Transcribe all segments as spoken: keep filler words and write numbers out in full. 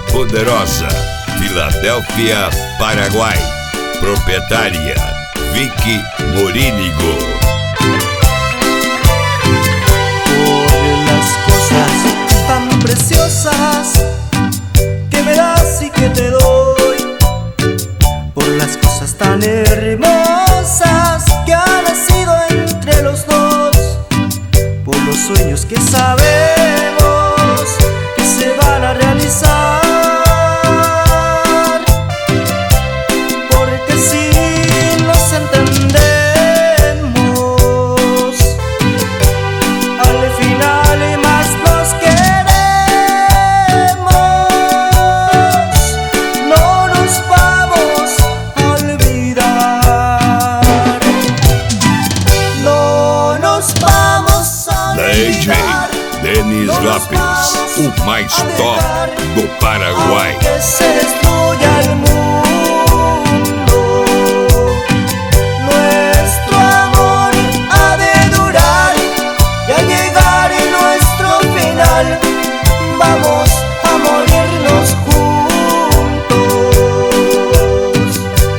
Poderosa, Filadélfia, Paraguai. Proprietária Vicky Morínigo. Por las cosas tan preciosas que me das y que te doy, por las cosas tan hermosas que han nacido entre los dos, por los sueños que sabemos que se van a realizar, porque si nos entendemos, al final y más nos queremos, no nos vamos a olvidar, no nos vamos a olvidar. D J Denis Lopes, o mais top do Paraguai. Aunque se destruya el mundo, nuestro amor ha de durar, y al llegar en nuestro final vamos a morirnos juntos.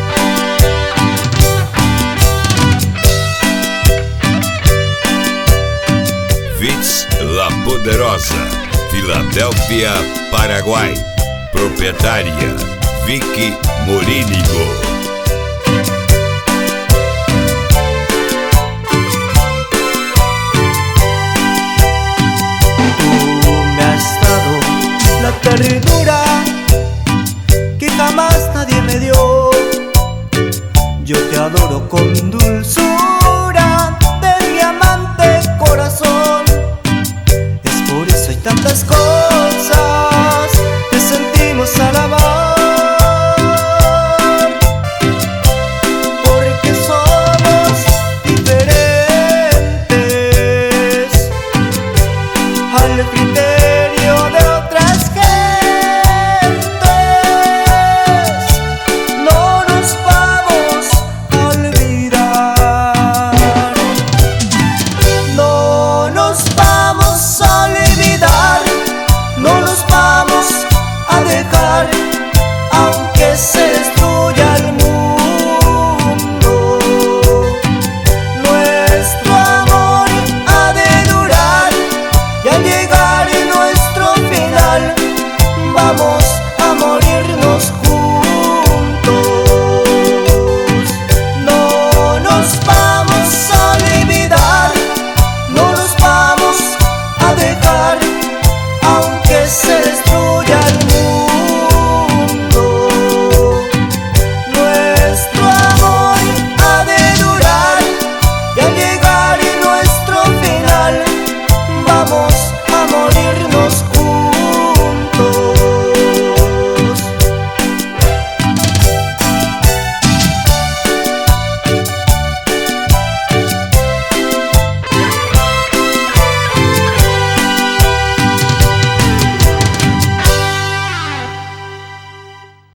Fitz La Poderosa, Filadélfia, Paraguai. Proprietária Vicky Morínigo. Tú me has dado la ternura que jamás nadie me dio. Yo te adoro con dulzura.